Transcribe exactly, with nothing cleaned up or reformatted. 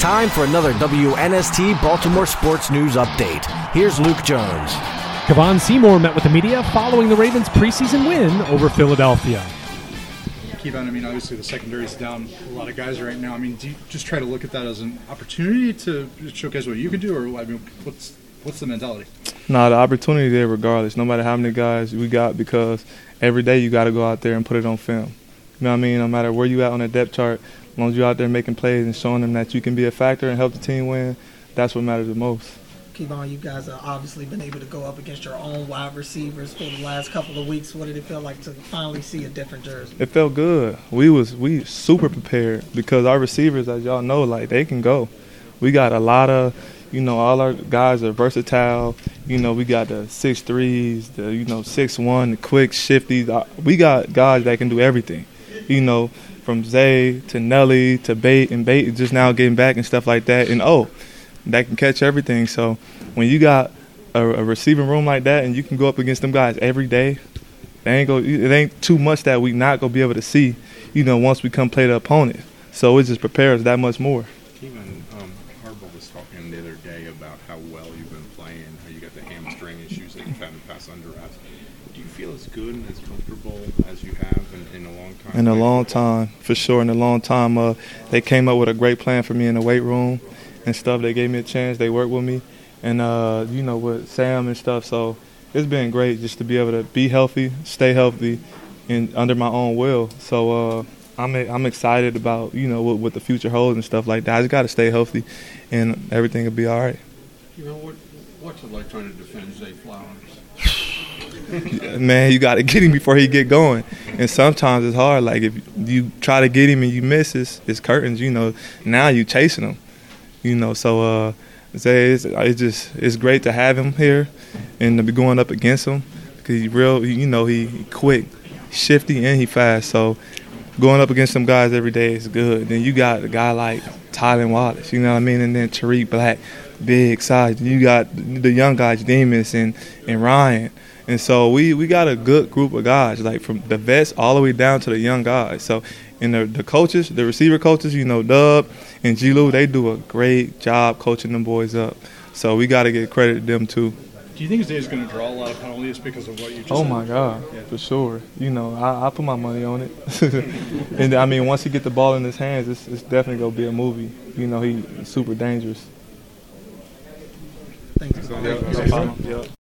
time for another W N S T Baltimore Sports News Update. Here's Luke Jones. Kevon Seymour met with the media following the Ravens' preseason win over Philadelphia. Kevon, I mean, obviously the secondary is down a lot of guys right now. I mean, do you just try to look at that as an opportunity to showcase what you can do, or I mean, what's what's the mentality? No, the opportunity there regardless, no matter how many guys we got, because every day you got to go out there and put it on film. You know what I mean? No matter where you at on the depth chart, as long as you're out there making plays and showing them that you can be a factor and help the team win, that's what matters the most. Kevon, you guys have obviously been able to go up against your own wide receivers for the last couple of weeks. What did it feel like to finally see a different jersey? It felt good. We was we super prepared because our receivers, as y'all know, like they can go. We got a lot of, you know, all our guys are versatile. You know, we got the six threes, the you know six one, the quick shifty. We got guys that can do everything. You know, from Zay to Nelly to Bate, and Bate just now getting back and stuff like that. And oh. That can catch everything. So when you got a, a receiving room like that and you can go up against them guys every day, they ain't go, it ain't too much that we not going to be able to see, you know, once we come play the opponent. So it just prepares that much more. Even um, Harbaugh was talking the other day about how well you've been playing, how you got the hamstring issues that you've had to pass under us. Do you feel as good and as comfortable as you have in, in a long time? In a long time, for sure. In a long time. Uh, they came up with a great plan for me in the weight room and stuff. They gave me a chance. They worked with me, and uh, you know, with Sam and stuff. So it's been great just to be able to be healthy, stay healthy, and under my own will. So uh, I'm I'm excited about you know what, what the future holds and stuff like that. I just got to stay healthy, and everything will be all right. You know what? What's it like trying to defend Zay Flowers? Man, you got to get him before he get going, and sometimes it's hard. Like if you try to get him and you miss, it's, it's curtains. You know, now you chasing him. You know, so uh, Zay, it's, it's just it's great to have him here and to be going up against him because he real, you know, he, he quick, shifty, and he fast. So going up against some guys every day is good. Then you got a guy like Tylan Wallace, you know what I mean, and then Tariq Black, big size. You got the young guys, Demus and and Ryan. And so we, we got a good group of guys, like from the vets all the way down to the young guys. So, and the, the coaches, the receiver coaches, you know, Dub and G. Lou, they do a great job coaching them boys up. So we got to get credit to them too. Do you think Zay's going to draw a lot of penalties because of what you just oh said? my God, yeah. For sure. You know, I, I put my money on it. And I mean, once he get the ball in his hands, it's, it's definitely going to be a movie. You know, he, he's super dangerous. Thank you. Yep, no problem. Yep.